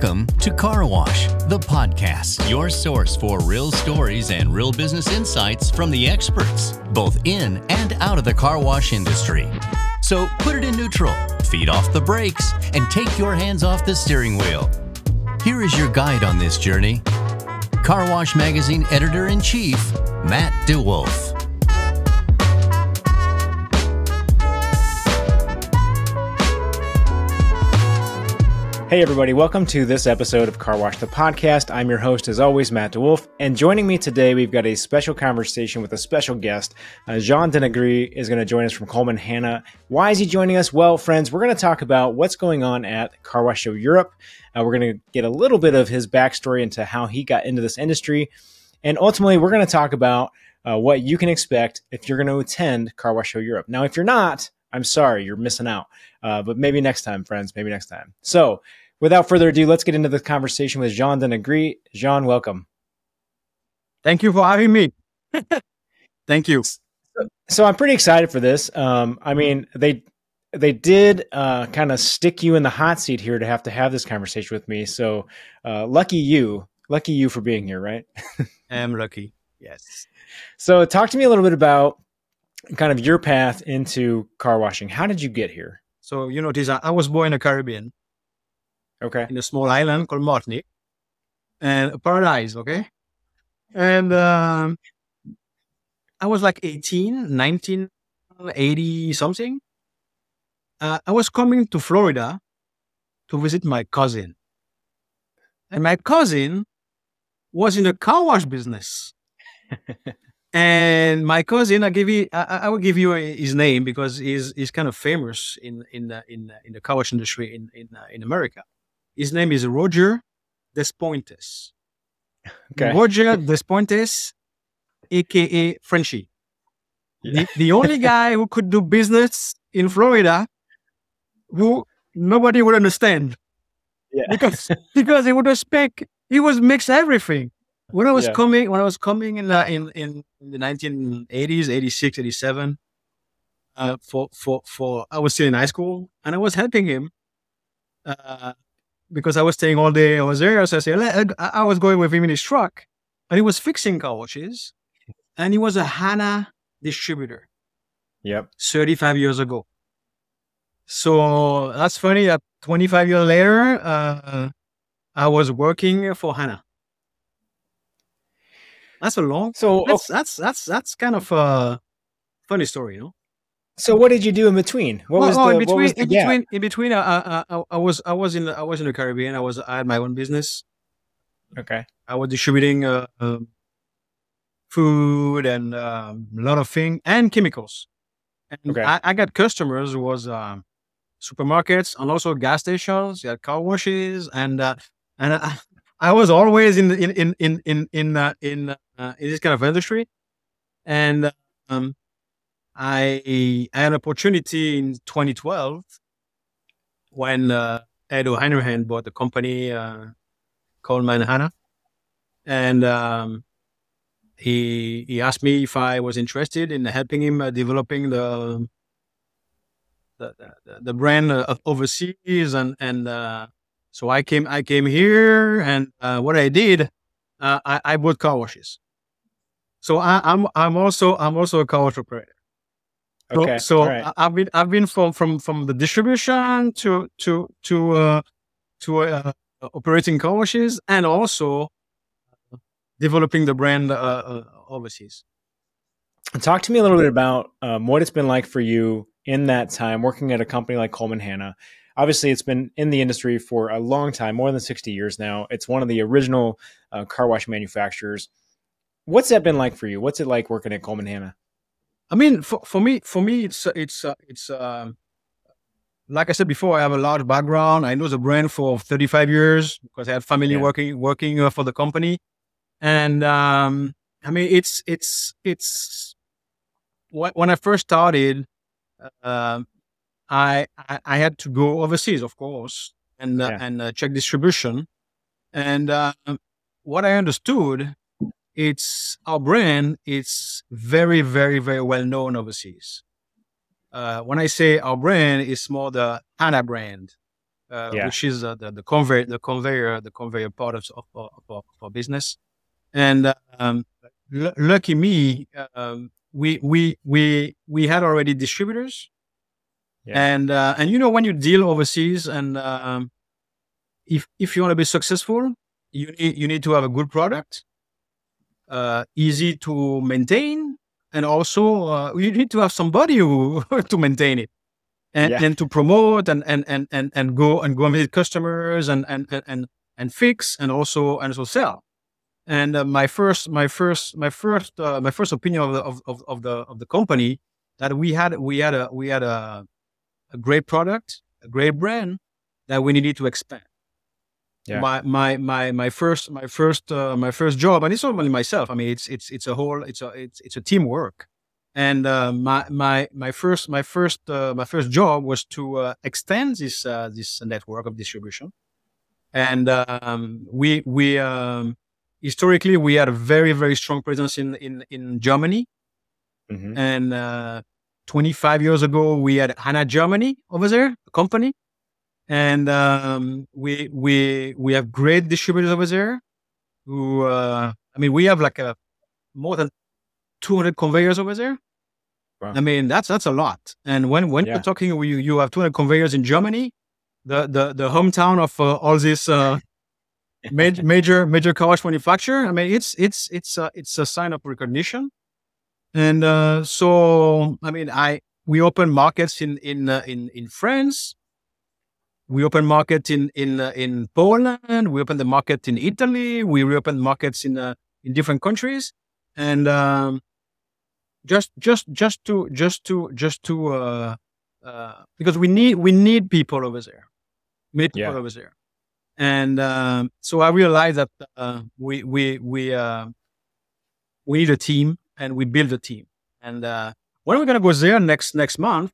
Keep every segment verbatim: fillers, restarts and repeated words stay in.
Welcome to Car Wash, the podcast, your source for real stories and real business insights from the experts, both in and out of the car wash industry. So put it in neutral, feet off the brakes, and take your hands off the steering wheel. Here is your guide on this journey, Car Wash Magazine Editor-in-Chief, Matt DeWolf. Hey everybody, welcome to this episode of Car Wash the Podcast. I'm your host as always, Matt DeWolf, and joining me today we've got a special conversation with a special guest. Uh, Jean Denegri is going to join us from Coleman Hanna. Why is he joining us? Well, friends, we're going to talk about what's going on at Car Wash Show Europe. Uh, we're going to get a little bit of his backstory into how he got into this industry, and ultimately we're going to talk about uh, what you can expect if you're going to attend Car Wash Show Europe. Now, if you're not, I'm sorry, you're missing out. Uh, but maybe next time, friends, maybe next time. So without further ado, let's get into the conversation with Jean Denegri. Jean, welcome. Thank you for having me. Thank you. So, so I'm pretty excited for this. Um, I mean, they they did uh, kind of stick you in the hot seat here to have to have this conversation with me. So uh, lucky you, lucky you for being here, right? I'm lucky. Yes. So talk to me a little bit about kind of your path into car washing. How did you get here? So, you know, this, I was born in the Caribbean. Okay. In a small island called Martinique. And a paradise, okay? And um, I was like eighteen, nineteen, eighty something. Uh, I was coming to Florida to visit my cousin. And my cousin was in the car wash business. And my cousin, I give you, I, I will give you his name because he's he's kind of famous in in the, in in the car wash industry in in uh, in America. His name is Roger Despointes. Okay. Roger Despointes, aka Frenchie, yeah. the, the only guy who could do business in Florida, who nobody would understand, yeah, because because he would speak, he was mix everything. When I was yeah. coming, when I was coming in, uh, in in in the nineteen eighties, eighty-six, eighty-seven, uh, for for for I was still in high school, and I was helping him, uh, because I was staying all day. I was there, so I said I, I was going with him in his truck, and he was fixing car washes, and he was a Hanna distributor. Yep, thirty-five years ago. So that's funny. That twenty-five years later, uh, I was working for Hanna. That's a long. So that's, okay. that's that's that's kind of a funny story, you know. So what did you do in between? What well, was oh, the in between? What was the in gap? between, in between, uh, uh, I was I was in the, I was in the Caribbean. I was I had my own business. Okay. I was distributing uh, uh, food and um, a lot of things and chemicals. And okay. I, I got customers who was um, supermarkets and also gas stations. You had car washes and uh, and. Uh, I was always in the, in in in in in, uh, in, uh, in this kind of industry, and um, I, I had an opportunity in twenty twelve when uh, Ed O'Hanrahan bought the company uh, Coleman Hanna, and um, he he asked me if I was interested in helping him uh, developing the the the, the brand uh, overseas and and. Uh, So I came, I came here, and uh, what I did, uh, I, I bought car washes. So I, I'm, I'm also, I'm also a car wash operator. So, okay. So right. I, I've been, I've been from, from, from the distribution to, to, to, uh, to uh, operating car washes and also developing the brand uh, uh, overseas. Talk to me a little bit about um, what it's been like for you in that time working at a company like Coleman Hanna. Obviously, it's been in the industry for a long time, more than sixty years now. It's one of the original uh, car wash manufacturers. What's that been like for you? What's it like working at Coleman Hanna? I mean, for, for me, for me, it's it's uh, it's um, like I said before. I have a large background. I know the brand for thirty-five years because I had family yeah. working working uh, for the company, and um, I mean, it's it's it's when I first started. Uh, I, I I had to go overseas, of course, and uh, yeah. and uh, check distribution. And uh, what I understood, it's our brand. It's very, very, very well known overseas. Uh, when I say our brand, it's more the Hanna brand. uh, Yeah. which is uh, the the conveyor the conveyor the conveyor part of of, of, of our business. And um, l- lucky me, um, we we we we had already distributors, Yeah. and uh, and you know when you deal overseas, and um, if if you want to be successful, you need you need to have a good product, uh, easy to maintain, and also uh, you need to have somebody who to maintain it. And, Yeah. and to promote and and and and and go and go and visit customers and and and and, and fix and also and also sell. And uh, my first my first my first uh, my first opinion of the of, of, of the of the company, that we had we had a we had a, a great product, a great brand that we needed to expand. Yeah. My my my my first my first uh, my first job, and it's not only myself. I mean, it's it's it's a whole it's a it's it's a teamwork. And uh, my my my first my first uh, my first job was to uh, extend this uh, this network of distribution. And um, we we um, historically we had a very very strong presence in in in Germany. Mm-hmm. And uh, twenty-five years ago we had Hana Germany over there, a company. And um, we we we have great distributors over there. Who uh, I mean, we have like a more than two hundred conveyors over there. Wow. I mean, that's that's a lot. And when when Yeah. you're talking, you you have two hundred conveyors in Germany, the the the hometown of uh, all this uh, major major major car wash manufacturer. I mean, it's it's it's uh, it's a sign of recognition. And uh, so, I mean, I we open markets in in uh, in in France. We open market in in uh, in Poland. We open the market in Italy. We reopen markets in uh, in different countries. And um, just just just to just to just to uh, uh, because we need we need people over there. We need people Yeah. over there. And um, so I realized that uh, we we we uh, we need a team, and we build a team. And uh, when we're gonna go there next next month,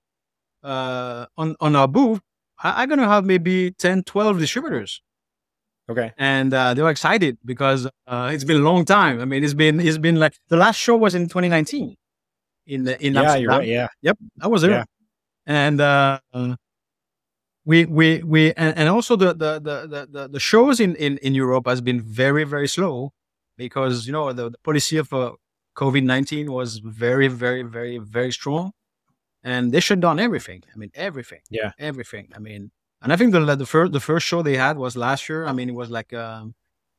uh, on on our booth, I, I'm gonna have maybe ten, twelve distributors. Okay. And uh, they were excited because uh, it's been a long time. I mean, it's been it's been like the last show was in twenty nineteen in the, in Yeah, Amsterdam. you're right. Yeah. Yep, I was there. Yeah. And uh, uh, we we we and, and also the the, the the the shows in, in in Europe has been very very slow, because you know the, the policy of uh, COVID nineteen was very very very very strong, and they shut down everything. I mean everything. Yeah. Everything. I mean, and I think the the first the first show they had was last year. I mean, it was like um,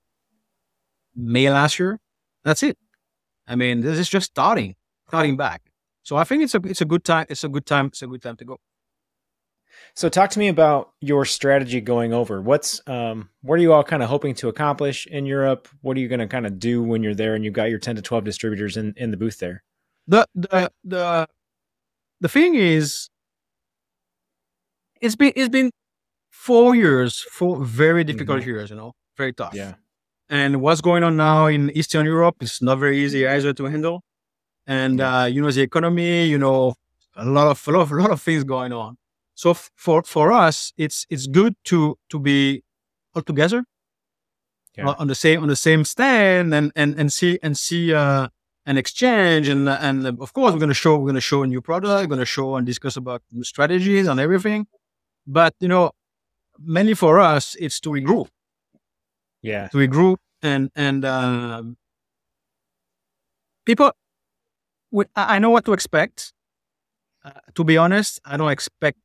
May last year. That's it. I mean, this is just starting starting back. So I think it's a it's a good time. It's a good time. It's a good time to go. So talk to me about your strategy going over. What's um what are you all kind of hoping to accomplish in Europe? What are you going to kind of do when you're there and you've got your ten to twelve distributors in, in the booth there? The the the the thing is, it's been it's been four years, four very difficult Mhm. years. You know, very tough. Yeah. And what's going on now in Eastern Europe is not very easy either to handle. And Yeah. uh, you know, the economy, you know, a lot of a lot of, a lot of things going on. So f- for for us, it's it's good to to be all together Yeah. uh, on the same on the same stand, and and and see and see uh, an exchange, and and uh, of course we're gonna show we're gonna show a new product, we're gonna show and discuss about new strategies and everything. But you know, mainly for us, it's to regroup, Yeah. to regroup, and and um, people. We, I I know what to expect. Uh, to be honest, I don't expect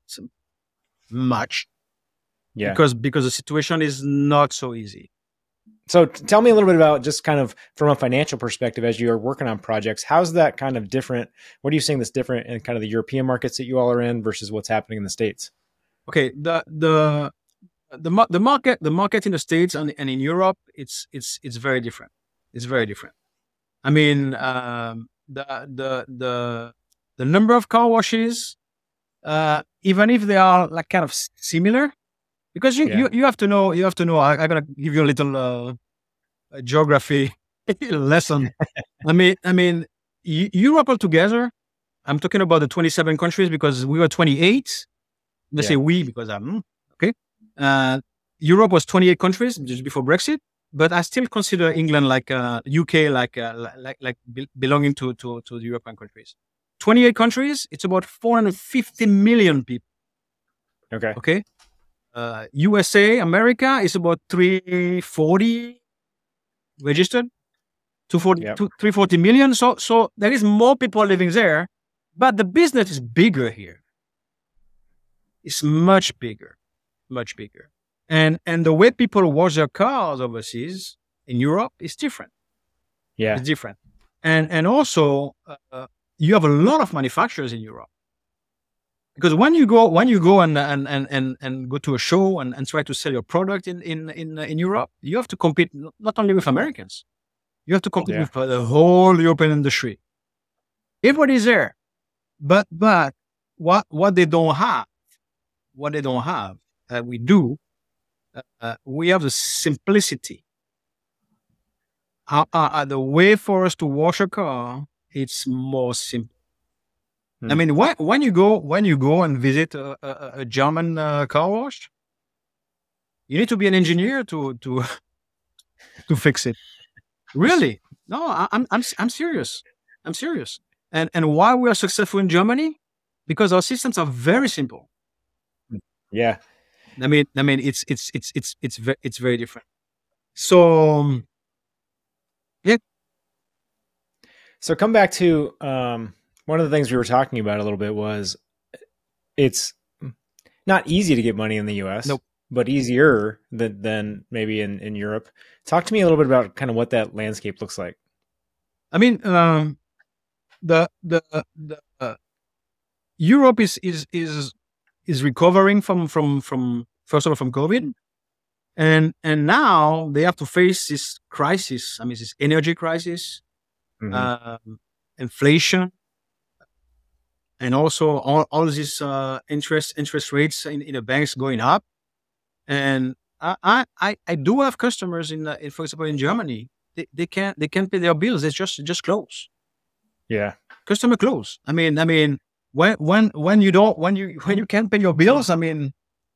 much Yeah. because because the situation is not so easy. So t- tell me a little bit about just kind of from a financial perspective as you are working on projects. How's that kind of different? What are you seeing that's different in kind of the European markets that you all are in versus what's happening in the States? Okay, the the the mar- the market the market in the States and, and in Europe, it's it's it's very different. It's very different. I mean, um, the the the the number of car washes, uh, even if they are like kind of s- similar, because you, Yeah. you you have to know you have to know. I, I'm gonna give you a little uh, a geography lesson. I mean, I mean, Eu- Europe altogether. I'm talking about the twenty-seven countries because we were twenty-eight. Let's Yeah. say we because I'm okay. Uh, Europe was twenty-eight countries just before Brexit, but I still consider England like uh, U K like uh, li- like like be- belonging to to to the European countries. twenty-eight countries. It's about four hundred fifty million people. Okay. Okay, uh, U S A, America is about three forty registered, two forty, Yep. two, three forty million. So, so there is more people living there, but the business is bigger here. It's much bigger, much bigger. And, and the way people wash their cars overseas in Europe is different. Yeah. It's different. And, and also, uh, you have a lot of manufacturers in Europe. Because when you go, when you go and and and and, and go to a show and, and try to sell your product in in in, uh, in Europe, you have to compete n- not only with Americans, you have to compete Yeah. with uh, the whole European industry. Everybody's there, but but what what they don't have, what they don't have, uh, we do. Uh, uh, we have the simplicity. Uh, uh, uh, the way for us to wash a car, it's more simple. I Hmm. mean, when, when you go when you go and visit a, a, a German uh, car wash, you need to be an engineer to to to fix it. Really? No, I, I'm I'm I'm serious. I'm serious. And and why we are successful in Germany? Because our systems are very simple. Yeah. I mean, I mean, it's it's it's it's it's ve- it's very different. So um, yeah, So come back to um, one of the things we were talking about a little bit was it's not easy to get money in the U S, Nope. but easier than, than maybe in, in Europe. Talk to me a little bit about kind of what that landscape looks like. I mean, um, the the the uh, Europe is is is is recovering from from from first of all from COVID, and and now they have to face this crisis. I mean, this energy crisis, Mhm. um, inflation, and also all all these uh, interest interest rates in, in the banks going up. And I I I I do have customers in, uh, in for example in Germany. They they can't they can't pay their bills. They just just close. Yeah. Customer close. I mean, I mean, when when when you don't when you when you can't pay your bills, I mean,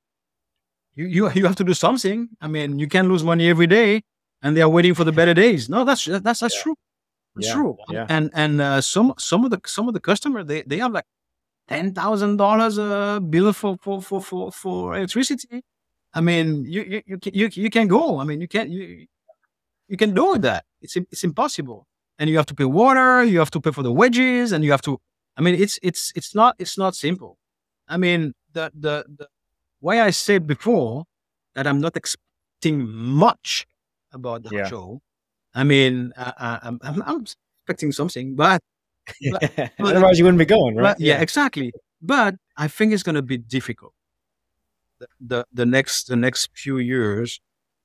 you you you have to do something. I mean, you can't lose money every day, and they are waiting for the better days. No, that's that's that's Yeah. true. It's Yeah. true. Yeah. And and uh, some some of the some of the customer they they have like ten thousand dollars uh bill for for for for for electricity. I mean, you you you can, you you can go. I mean, you can't you you can do that. It's im- it's impossible. And you have to pay water. You have to pay for the wages, and you have to. I mean, it's it's it's not it's not simple. I mean, the the the why I said before that I'm not expecting much about the Yeah. show. I mean, uh, uh, I'm, I'm I'm expecting something, but but- Otherwise, you wouldn't be going, right? but yeah, exactly. But I think it's going to be difficult the, the the next the next few years,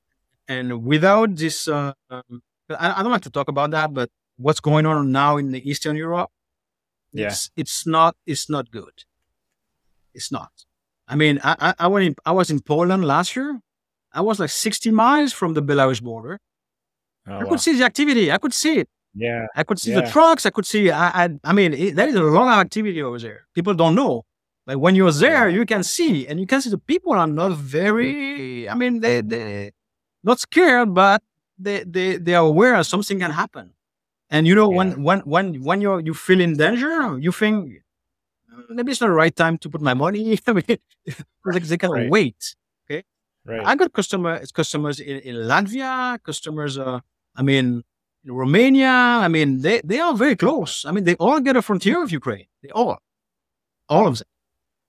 and without this, uh, um, I, I don't like to talk about that. But what's going on now in the Eastern Europe? Yeah. It's it's not it's not good. It's not. I mean, I I, I went in, I was in Poland last year. I was like sixty miles from the Belarus border. Oh, I wow. could see the activity. I could see it. Yeah. I could see the Yeah. trucks. I could see. I. I, I mean, it, there is a lot of activity over there. People don't know. Like when you're there, you can see, and you can see the people are not very. I mean, they they not scared, but they they they are aware something can happen. And you know, Yeah. when when when when you you feel in danger, you think "Uh, maybe it's not the right time to put my money. I mean, like they can Right. wait. Right. I got customer customers in, in Latvia, customers. Uh, I mean, in Romania. I mean, they they are very close. I mean, they all get a frontier with Ukraine. They all, all of them,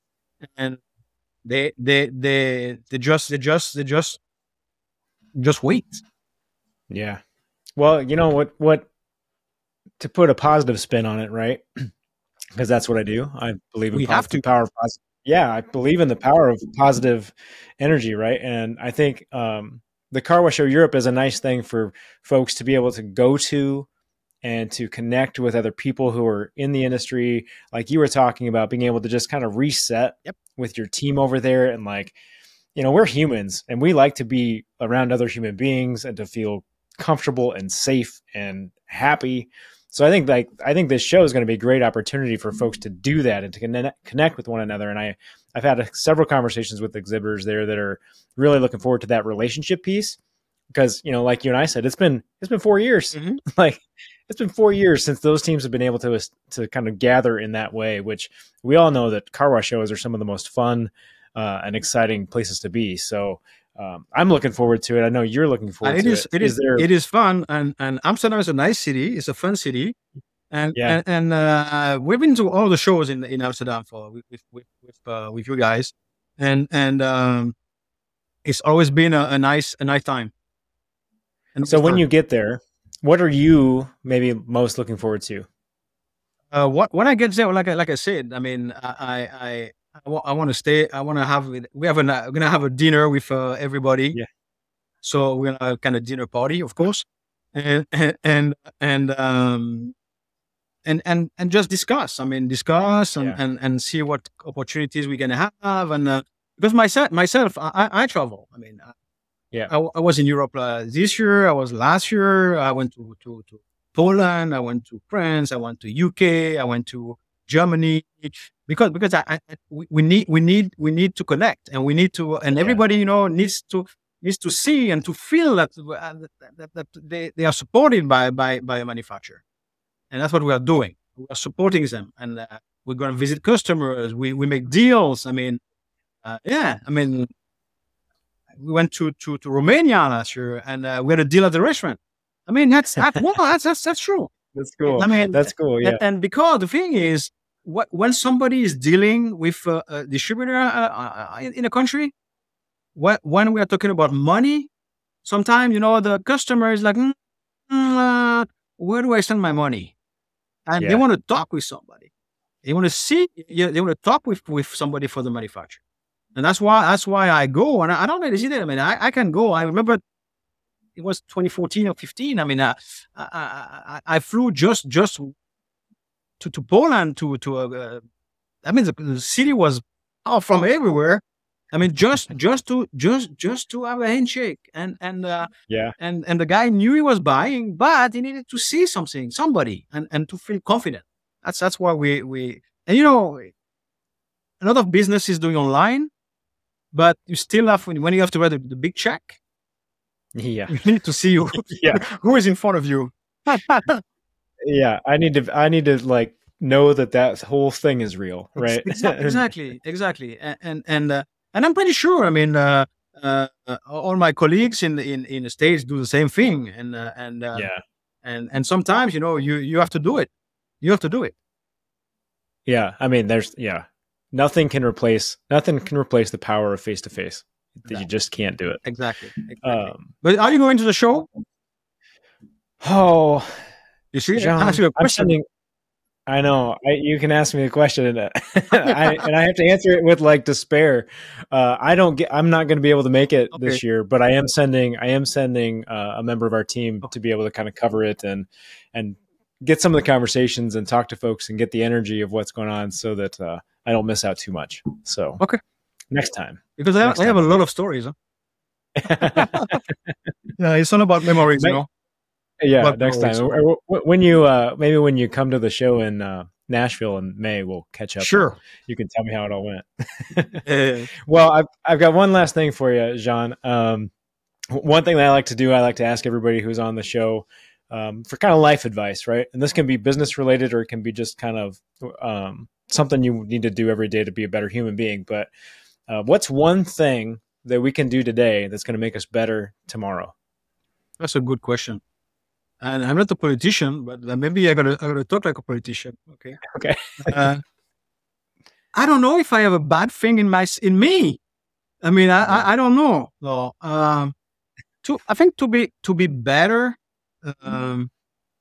and they they they they just they just they just just wait. Yeah. Well, you know what? What to put a positive spin on it, right? Because that's what I do. I believe in We have positive to. power. Positive. Yeah, I believe in the power of positive energy, right? And I think um, the Car Wash Show Europe is a nice thing for folks to be able to go to and to connect with other people who are in the industry, like you were talking about, being able to just kind of reset Yep. with your team over there. And like, you know, we're humans and we like to be around other human beings and to feel comfortable and safe and happy. So I think like I think this show is going to be a great opportunity for folks to do that and to connect, connect with one another. And I I've had a, several conversations with exhibitors there that are really looking forward to that relationship piece because, you know, like you and I said, it's been it's been four years. Mhm. Like it's been four years since those teams have been able to to kind of gather in that way. Which we all know that car wash shows are some of the most fun uh, and exciting places to be. So um, I'm looking forward to it. I know you're looking forward And it to is, it. it is, there? it is fun. And, and Amsterdam is a nice city. It's a fun city. And, Yeah. and, and uh, we've been to all the shows in, in Amsterdam for, with, with, with, with, uh, with you guys. And, and, um, it's always been a, a nice, a nice time. And So when you get there, what are you maybe most looking forward to? Uh, what when I get there, like I, like I said, I mean, I I I, I want to stay. I want to have. We have a we're gonna have a dinner with uh, everybody. Yeah. So we're gonna have a kind of dinner party, of course, and and and and um and and and just discuss. I mean, discuss and Yeah. and, and see what opportunities we're gonna have. And uh, because myself myself, I, I I travel. I mean, I, Yeah. I, I was in Europe uh, this year. I was last year. I went to to to. Poland, I went to France, I went to U K, I went to Germany, because because I, I we, we need we need we need to connect, and we need to, and Yeah. everybody, you know, needs to needs to see and to feel that uh, that, that, that they, they are supported by by by a manufacturer, and that's what we are doing. We are supporting them, and uh, we're going to visit customers. We we make deals. I mean, uh, yeah, I mean, we went to to to Romania last year, and uh, we had a deal at the restaurant. I mean, that's that, well, that's that's that's true. That's cool. I mean, That's cool. Yeah. and, and because the thing is, what when somebody is dealing with uh, a distributor uh, uh, in, in a country, what when we are talking about money, sometimes you know the customer is like, mm, uh, where do I send my money? And Yeah. they want to talk with somebody. They want to see. Yeah, they want to talk with with somebody for the manufacturer, and that's why that's why I go. And I, I don't really see that. I mean, I, I can go. I remember. It was twenty fourteen or fifteen. I mean, uh, I, I, I flew just just to, to Poland to to. Uh, I mean, the, the city was oh, from everywhere. I mean, just just to just just to have a handshake, and and uh, Yeah. and and the guy knew he was buying, but he needed to see something, somebody, and and to feel confident. That's that's why we we and you know, a lot of business is doing online, but you still have when you have to write the, the big check. Yeah. You need to see who, Yeah. who is in front of you. Yeah. I need to, I need to like know that that whole thing is real. Right. Exactly, exactly, exactly. And and and, uh, and I'm pretty sure. I mean, uh, uh, uh, all my colleagues in the in, in the States do the same thing. And uh, and uh, Yeah. and and sometimes you know you you have to do it. You have to do it. Yeah. I mean, there's, yeah, nothing can replace, nothing can replace the power of face to face. You just can't do it. Exactly. exactly. Um, But are you going to the show? oh, You see, John, ask you a I'm question. sending, I know I, you can ask me a question and, uh, I, and I have to answer it with like despair. Uh, I don't get, I'm not going to be able to make it Okay. this year, but I am sending, I am sending uh, a member of our team Okay. to be able to kind of cover it and, and get some of the conversations and talk to folks and get the energy of what's going on so that uh, I don't miss out too much. So Okay. next time. Because I, Next I have time. a lot of stories. Huh? Yeah, it's all about memories, you May- know. Yeah, But next time. always. Or- or wh- When you uh, maybe when you come to the show in uh, Nashville in May, we'll catch up. Sure. and you can tell me how it all went. Uh, Well, I've I've got one last thing for you, Jean. Um, w- one thing that I like to do, I like to ask everybody who's on the show um, for kind of life advice, right? And this can be business related, or it can be just kind of um, something you need to do every day to be a better human being. But uh, what's one thing that we can do today that's going to make us better tomorrow? That's a good question. And I'm not a politician, but uh, maybe I gotta I gotta talk like a politician. Okay. Okay. Uh, I don't know if I have a bad thing in my s- in me. I mean, I I, I don't know. No. Um, to I think to be to be better. Um,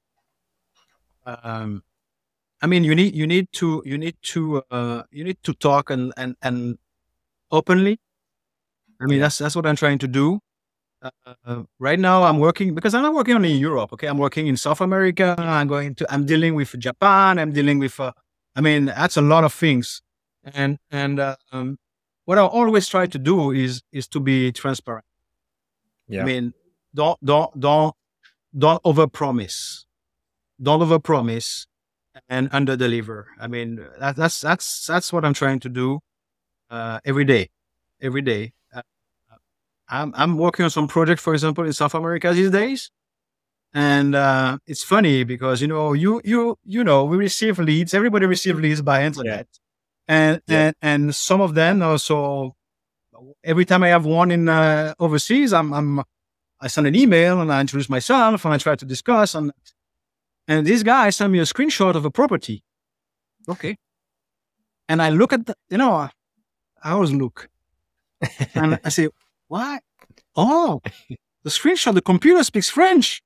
um, I mean, you need you need to you need to uh you need to talk and and and openly. I mean, that's that's what I'm trying to do. Uh, right now, I'm working because I'm not working only in Europe. Okay, I'm working in South America. I'm going to. I'm dealing with Japan. I'm dealing with. Uh, I mean, that's a lot of things. And and uh, um, what I always try to do is is to be transparent. Yeah. I mean, don't don't don't don't overpromise. Don't overpromise and underdeliver. I mean, that, that's that's that's what I'm trying to do uh, every day, every day. Uh, I'm I'm working on some project, for example, in South America these days, and uh, it's funny because you know you you you know we receive leads. Everybody receives leads by internet, and Yeah. and and some of them also every time I have one in uh, overseas, I'm, I'm, I send an email and I introduce myself and I try to discuss. And, and this guy sent me a screenshot of a property. Okay. And I look at the, you know, I always look and I say, what? Oh, the screenshot, the computer speaks French.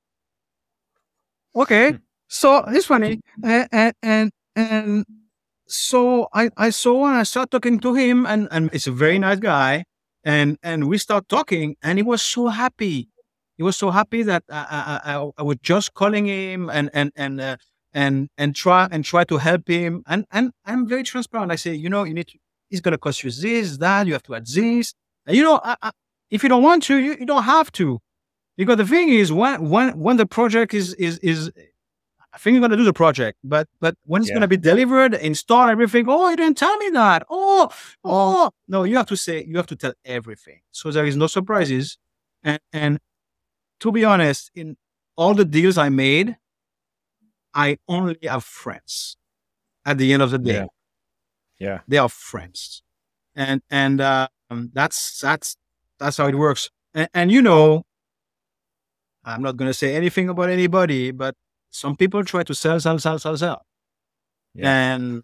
Okay. So it's funny. And, and, and, and so I, I saw and I started talking to him, and, and it's a very nice guy. And, and we start talking, and he was so happy. He was so happy that I, I, I, I was just calling him and, and, and, uh, and, and try, and try to help him. And, and I'm very transparent. I say, you know, you need to, it's going to cost you this, that, you have to add this. And, you know, I, I, if you don't want to, you, you don't have to. Because the thing is, when, when, when the project is, is, is, I think you're going to do the project, but, but when it's yeah. going to be delivered, install everything. Oh, you didn't tell me that. Oh, oh, no, you have to say, you have to tell everything. So there is no surprises. And, and to be honest, in all the deals I made, I only have friends at the end of the day. Yeah. yeah. They are friends. And, and, uh, um, that's, that's, that's how it works. And, and you know, I'm not going to say anything about anybody, but some people try to sell, sell, sell, sell, sell. Yeah. And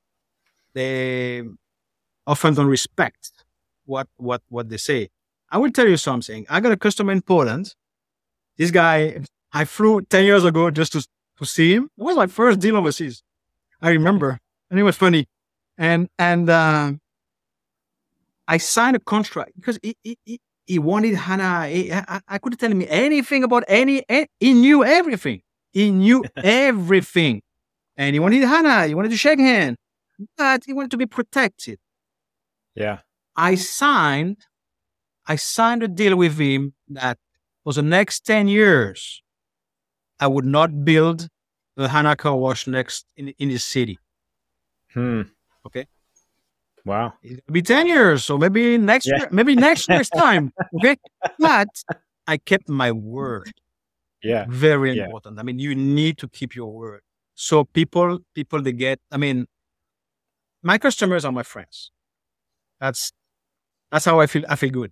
they often don't respect what, what, what they say. I will tell you something. I got a customer in Poland. This guy, I flew ten years ago just to, to see him. It was my first deal overseas. I remember. And it was funny. And, and, uh, I signed a contract because he, he, he, he wanted HANA. He, I, I couldn't tell him anything about any, he knew everything. He knew everything. And he wanted HANA. He wanted to shake hands. But he wanted to be protected. Yeah. I signed, I signed a deal with him that for the next ten years, I would not build a HANA car wash next in, in this city. Hmm. Okay. Wow. It's gonna be ten years. So maybe next yeah. year, maybe next year's time. Okay. But I kept my word. Yeah. Very yeah. important. I mean, you need to keep your word. So people, people, they get, I mean, my customers are my friends. That's, that's how I feel. I feel good.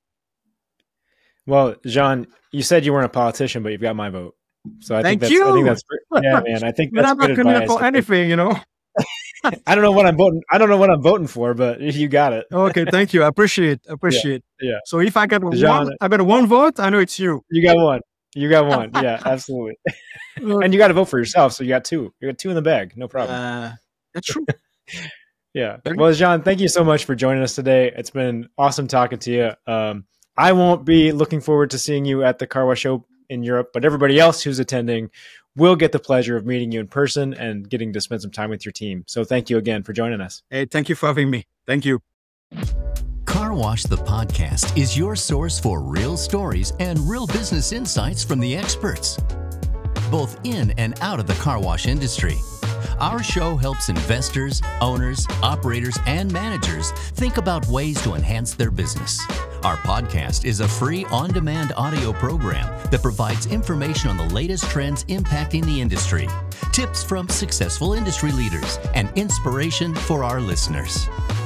Well, Jean, you said you weren't a politician, but you've got my vote. So I Thank think that's, you. I think that's, yeah, man, I think that's but I'm good not committed advice. for anything, you know. I don't know what I'm voting. I don't know what I'm voting for, but you got it. Okay. Thank you. I appreciate, appreciate. Yeah. yeah. So if I get Jean, one, I got one vote, I know it's you. You got one. You got one. Yeah, absolutely. And you got to vote for yourself. So you got two. You got two in the bag. No problem. Uh, that's true. yeah. Well, Jean, thank you so much for joining us today. It's been awesome talking to you. Um, I won't be looking forward to seeing you at the Car Wash Show in Europe, but everybody else who's attending will get the pleasure of meeting you in person and getting to spend some time with your team. So thank you again for joining us. Hey, thank you for having me. Thank you. Car Wash the Podcast is your source for real stories and real business insights from the experts, both in and out of the car wash industry. Our show helps investors, owners, operators, and managers think about ways to enhance their business. Our podcast is a free on-demand audio program that provides information on the latest trends impacting the industry, tips from successful industry leaders, and inspiration for our listeners.